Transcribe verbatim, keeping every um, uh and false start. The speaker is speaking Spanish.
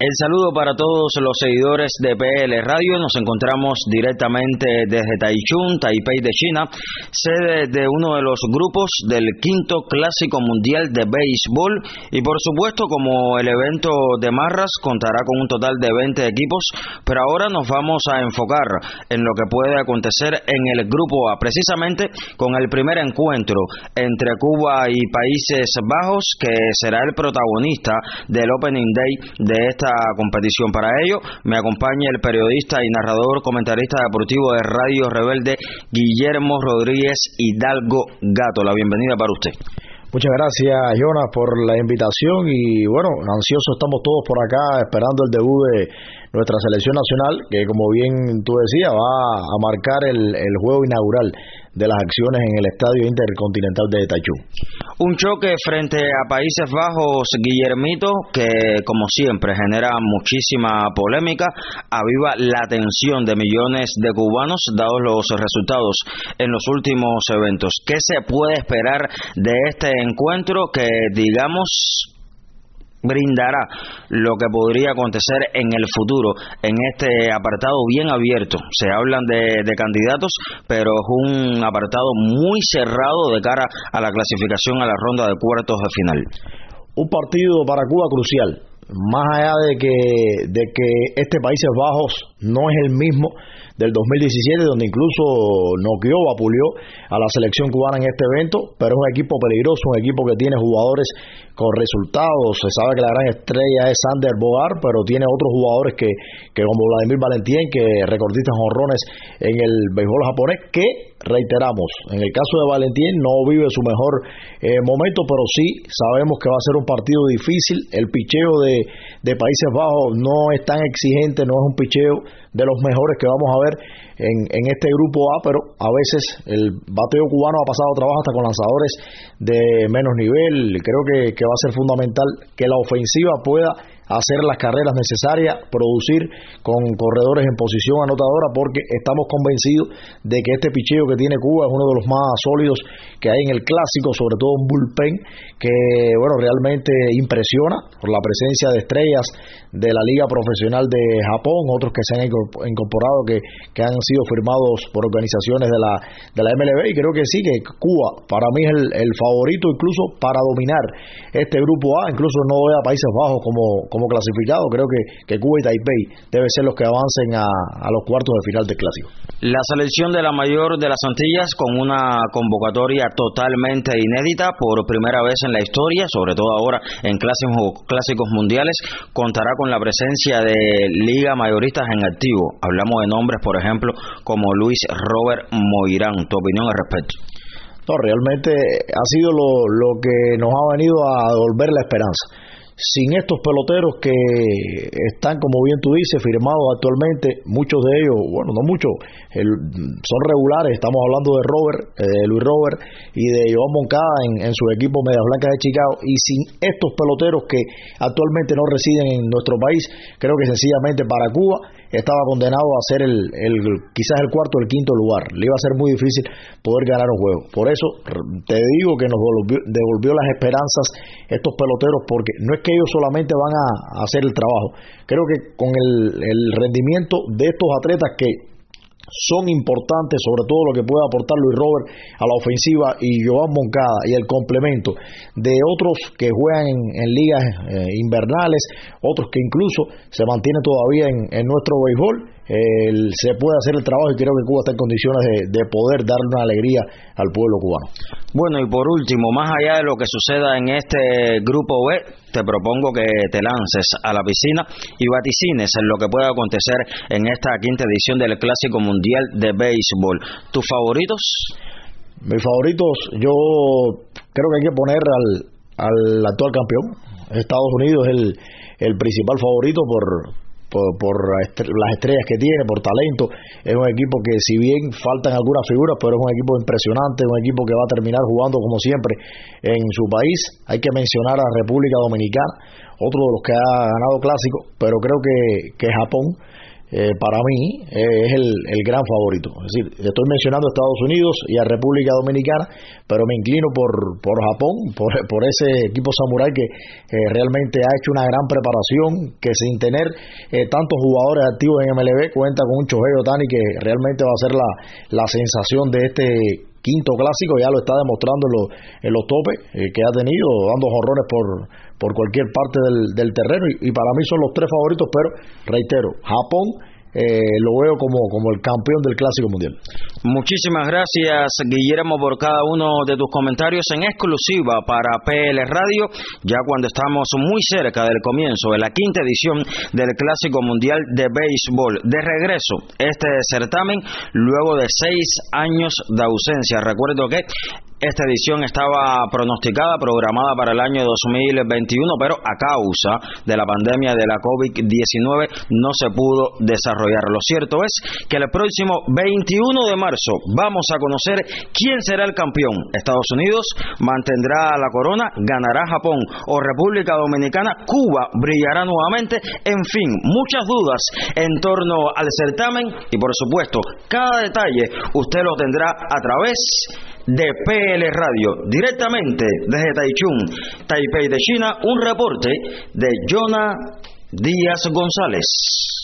El saludo para todos los seguidores de P L Radio. Nos encontramos directamente desde Taichung, Taipei de China, sede de uno de los grupos del quinto Clásico Mundial de Béisbol. Y por supuesto, como el evento de Marras contará con un total de veinte equipos, pero ahora nos vamos a enfocar en lo que puede acontecer en el Grupo A, precisamente con el primer encuentro entre Cuba y Países Bajos, que será el protagonista del Opening Day de esta competición. Para ello me acompaña el periodista y narrador, comentarista deportivo de Radio Rebelde, Guillermo Rodríguez Hidalgo Gato. La bienvenida para usted. Muchas gracias, Jonas, por la invitación y bueno, ansiosos estamos todos por acá esperando el debut de nuestra selección nacional, que como bien tú decías va a marcar el, el juego inaugural de las acciones en el Estadio Intercontinental de Taichung. Un choque frente a Países Bajos, Guillermito, que como siempre genera muchísima polémica, aviva la tensión de millones de cubanos dados los resultados en los últimos eventos. ¿Qué se puede esperar de este encuentro que, digamos, brindará lo que podría acontecer en el futuro en este apartado bien abierto? Se hablan de, de candidatos, pero es un apartado muy cerrado de cara a la clasificación a la ronda de cuartos de final. Un partido para Cuba crucial, más allá de que, de que este Países Bajos no es el mismo del dos mil diecisiete, donde incluso noqueó, vapuleó a la selección cubana en este evento, pero es un equipo peligroso, un equipo que tiene jugadores con resultados. Se sabe que la gran estrella es Sander Bogar, pero tiene otros jugadores que, que como Vladimir Valentien, que recordistas jonrones en el béisbol japonés, que reiteramos, en el caso de Valentien no vive su mejor eh, momento, pero sí sabemos que va a ser un partido difícil. El picheo de, de Países Bajos no es tan exigente, no es un picheo de los mejores que vamos a ver en, en este grupo A, pero a veces el bateo cubano ha pasado trabajo hasta con lanzadores de menos nivel. Creo que, que va a ser fundamental que la ofensiva pueda hacer las carreras necesarias, producir con corredores en posición anotadora, porque estamos convencidos de que este picheo que tiene Cuba es uno de los más sólidos que hay en el clásico, sobre todo un bullpen que bueno realmente impresiona por la presencia de estrellas de la Liga Profesional de Japón, otros que se han incorporado que, que han sido firmados por organizaciones de la, de la M L B, y creo que sí, que Cuba para mí es el, el favorito incluso para dominar este grupo A. Incluso no veo a Países Bajos como, como clasificado. Creo que, que Cuba y Taipei deben ser los que avancen a, a los cuartos de final del clásico. La selección de la mayor de las Antillas, con una convocatoria totalmente inédita por primera vez en la historia, sobre todo ahora en clásicos, clásicos mundiales, contará con la presencia de liga mayoristas en activo. Hablamos de nombres, por ejemplo, como Luis Robert Moirán. ¿Tu opinión al respecto? No, realmente ha sido lo, lo que nos ha venido a devolver la esperanza. Sin estos peloteros que están, como bien tú dices, firmados actualmente, muchos de ellos, bueno, no muchos, el, son regulares. Estamos hablando de Robert, eh, de Luis Robert y de Joan Moncada en, en su equipo Medias Blancas de Chicago, y sin estos peloteros que actualmente no residen en nuestro país, creo que sencillamente para Cuba estaba condenado a ser el, el quizás el cuarto o el quinto lugar. Le iba a ser muy difícil poder ganar un juego. Por eso te digo que nos devolvió, devolvió las esperanzas estos peloteros, porque no es que ellos solamente van a, a hacer el trabajo. Creo que con el, el rendimiento de estos atletas que son importantes, sobre todo lo que puede aportar Luis Robert a la ofensiva y Joan Moncada, y el complemento de otros que juegan en, en ligas eh, invernales, otros que incluso se mantienen todavía en, en nuestro béisbol, eh, se puede hacer el trabajo, y creo que Cuba está en condiciones de, de poder darle una alegría al pueblo cubano. Bueno, y por último, más allá de lo que suceda en este grupo B, te propongo que te lances a la piscina y vaticines en lo que pueda acontecer en esta quinta edición del Clásico Mundial de Béisbol. ¿Tus favoritos? Mis favoritos, yo creo que hay que poner al, al actual campeón. Estados Unidos es el, el principal favorito por... Por, por las estrellas que tiene, por talento. Es un equipo que, si bien faltan algunas figuras, pero es un equipo impresionante, un equipo que va a terminar jugando como siempre en su país. Hay que mencionar a República Dominicana, otro de los que ha ganado clásicos, pero creo que, que Japón eh, para mí eh, es el, el gran favorito. Es decir, estoy mencionando a Estados Unidos y a República Dominicana, pero me inclino por, por Japón, por, por ese equipo samurái que eh, realmente ha hecho una gran preparación, que sin tener eh, tantos jugadores activos en M L B cuenta con un Shohei Ohtani que realmente va a ser la, la sensación de este quinto clásico. Ya lo está demostrando en los, en los topes eh, que ha tenido, dando jonrones por, por cualquier parte del, del terreno, y, y para mí son los tres favoritos, pero reitero, Japón eh, lo veo como, como el campeón del Clásico Mundial. Muchísimas gracias, Guillermo, por cada uno de tus comentarios en exclusiva para P L Radio, ya cuando estamos muy cerca del comienzo de la quinta edición del Clásico Mundial de Béisbol. De regreso este certamen luego de seis años de ausencia. Recuerdo que esta edición estaba pronosticada, programada para el año dos mil veintiuno, pero a causa de la pandemia de la COVID diecinueve no se pudo desarrollar. Lo cierto es que el próximo veintiuno de marzo vamos a conocer quién será el campeón. Estados Unidos mantendrá la corona, ganará Japón o República Dominicana, Cuba brillará nuevamente. En fin, muchas dudas en torno al certamen y, por supuesto, cada detalle usted lo tendrá a través de P L Radio, directamente desde Taichung, Taipei de China, un reporte de Jonah Díaz González.